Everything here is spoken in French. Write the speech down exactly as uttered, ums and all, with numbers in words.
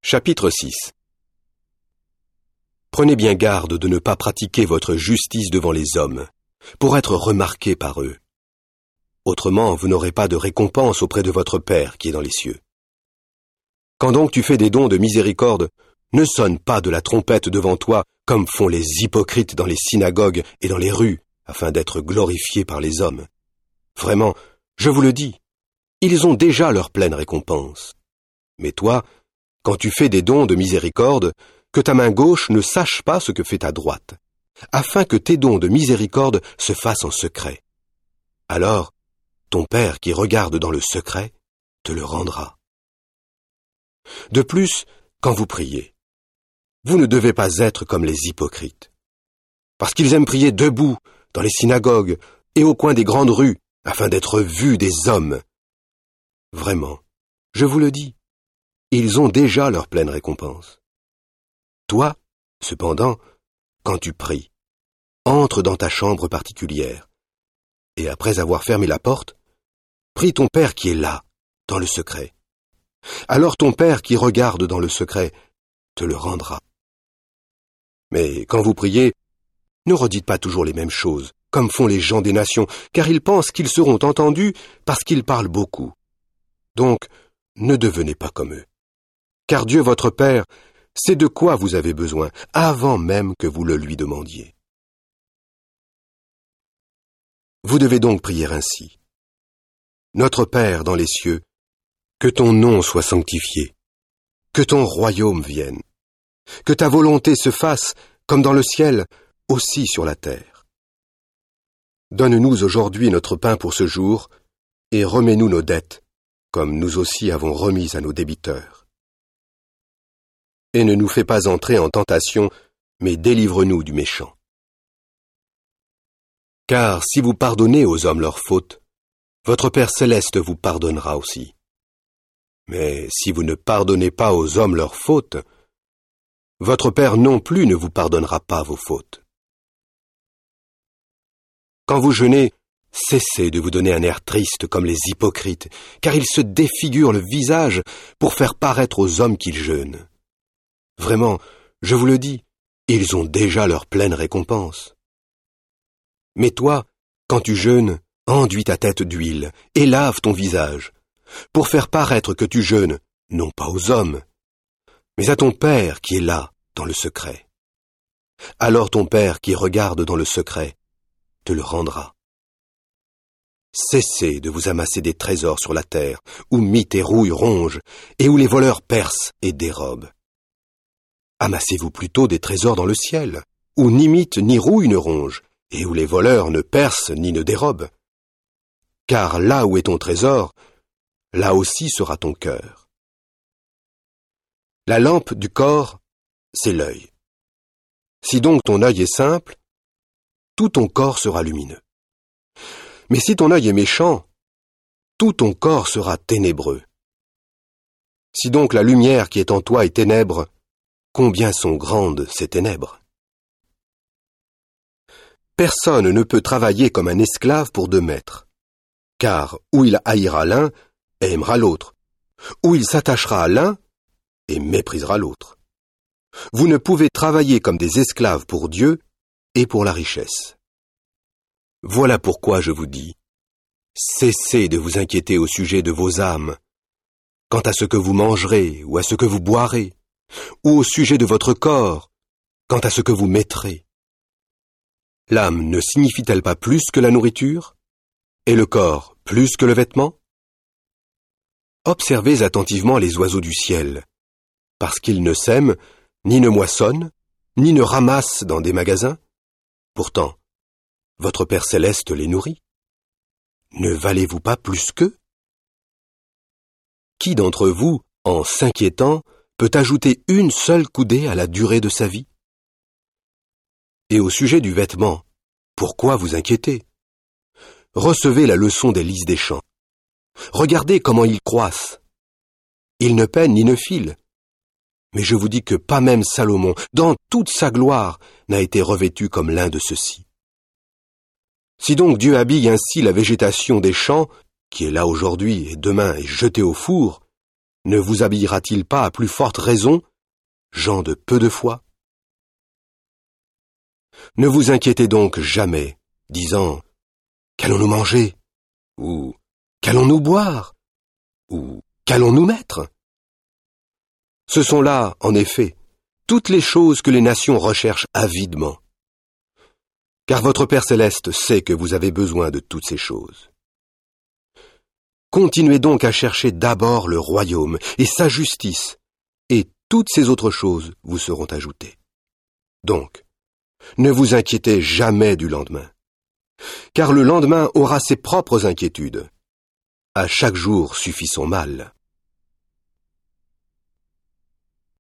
Chapitre six. Prenez bien garde de ne pas pratiquer votre justice devant les hommes, pour être remarqués par eux. Autrement, vous n'aurez pas de récompense auprès de votre Père qui est dans les cieux. Quand donc tu fais des dons de miséricorde, ne sonne pas de la trompette devant toi, comme font les hypocrites dans les synagogues et dans les rues, afin d'être glorifiés par les hommes. Vraiment, je vous le dis, ils ont déjà leur pleine récompense. Mais toi, quand tu fais des dons de miséricorde, que ta main gauche ne sache pas ce que fait ta droite, afin que tes dons de miséricorde se fassent en secret. Alors, ton Père qui regarde dans le secret te le rendra. De plus, quand vous priez, vous ne devez pas être comme les hypocrites, parce qu'ils aiment prier debout dans les synagogues et au coin des grandes rues, afin d'être vus des hommes. Vraiment, je vous le dis, ils ont déjà leur pleine récompense. Toi, cependant, quand tu pries, entre dans ta chambre particulière, et après avoir fermé la porte, prie ton Père qui est là, dans le secret. Alors ton Père qui regarde dans le secret te le rendra. Mais quand vous priez, ne redites pas toujours les mêmes choses, comme font les gens des nations, car ils pensent qu'ils seront entendus parce qu'ils parlent beaucoup. Donc, ne devenez pas comme eux. Car Dieu votre Père sait de quoi vous avez besoin, avant même que vous le lui demandiez. Vous devez donc prier ainsi. Notre Père dans les cieux, que ton nom soit sanctifié, que ton royaume vienne, que ta volonté se fasse, comme dans le ciel, aussi sur la terre. Donne-nous aujourd'hui notre pain pour ce jour, et remets-nous nos dettes, comme nous aussi avons remis à nos débiteurs. Et ne nous fais pas entrer en tentation, mais délivre-nous du méchant. Car si vous pardonnez aux hommes leurs fautes, votre Père céleste vous pardonnera aussi. Mais si vous ne pardonnez pas aux hommes leurs fautes, votre Père non plus ne vous pardonnera pas vos fautes. Quand vous jeûnez, cessez de vous donner un air triste comme les hypocrites, car ils se défigurent le visage pour faire paraître aux hommes qu'ils jeûnent. Vraiment, je vous le dis, ils ont déjà leur pleine récompense. Mais toi, quand tu jeûnes, enduis ta tête d'huile et lave ton visage, pour faire paraître que tu jeûnes, non pas aux hommes, mais à ton Père qui est là, dans le secret. Alors ton Père qui regarde dans le secret te le rendra. Cessez de vous amasser des trésors sur la terre, où mythes et rouilles rongent, et où les voleurs percent et dérobent. Amassez-vous plutôt des trésors dans le ciel, où ni mythes ni rouilles ne rongent, et où les voleurs ne percent ni ne dérobent. Car là où est ton trésor, là aussi sera ton cœur. La lampe du corps, c'est l'œil. Si donc ton œil est simple, tout ton corps sera lumineux. Mais si ton œil est méchant, tout ton corps sera ténébreux. Si donc la lumière qui est en toi est ténèbre, combien sont grandes ces ténèbres? Personne ne peut travailler comme un esclave pour deux maîtres, car ou il haïra l'un et aimera l'autre, ou il s'attachera à l'un et méprisera l'autre. Vous ne pouvez travailler comme des esclaves pour Dieu et pour la richesse. Voilà pourquoi je vous dis, cessez de vous inquiéter au sujet de vos âmes, quant à ce que vous mangerez ou à ce que vous boirez, ou au sujet de votre corps, quant à ce que vous mettrez. L'âme ne signifie-t-elle pas plus que la nourriture, et le corps plus que le vêtement? Observez attentivement les oiseaux du ciel, parce qu'ils ne sèment, ni ne moissonnent, ni ne ramassent dans des magasins. Pourtant, votre Père céleste les nourrit. Ne valez-vous pas plus qu'eux? Qui d'entre vous, en s'inquiétant, peut ajouter une seule coudée à la durée de sa vie? Et au sujet du vêtement, pourquoi vous inquiétez? Recevez la leçon des lys des champs. Regardez comment ils croissent. Ils ne peinent ni ne filent. Mais je vous dis que pas même Salomon, dans toute sa gloire, n'a été revêtu comme l'un de ceux-ci. Si donc Dieu habille ainsi la végétation des champs, qui est là aujourd'hui et demain est jetée au four, ne vous habillera-t-il pas à plus forte raison, gens de peu de foi? Ne vous inquiétez donc jamais, disant « Qu'allons-nous manger ?» ou « Qu'allons-nous boire ?» ou « Qu'allons-nous mettre ?» Ce sont là, en effet, toutes les choses que les nations recherchent avidement. Car votre Père céleste sait que vous avez besoin de toutes ces choses. Continuez donc à chercher d'abord le royaume et sa justice, et toutes ces autres choses vous seront ajoutées. Donc, ne vous inquiétez jamais du lendemain, car le lendemain aura ses propres inquiétudes. À chaque jour suffit son mal.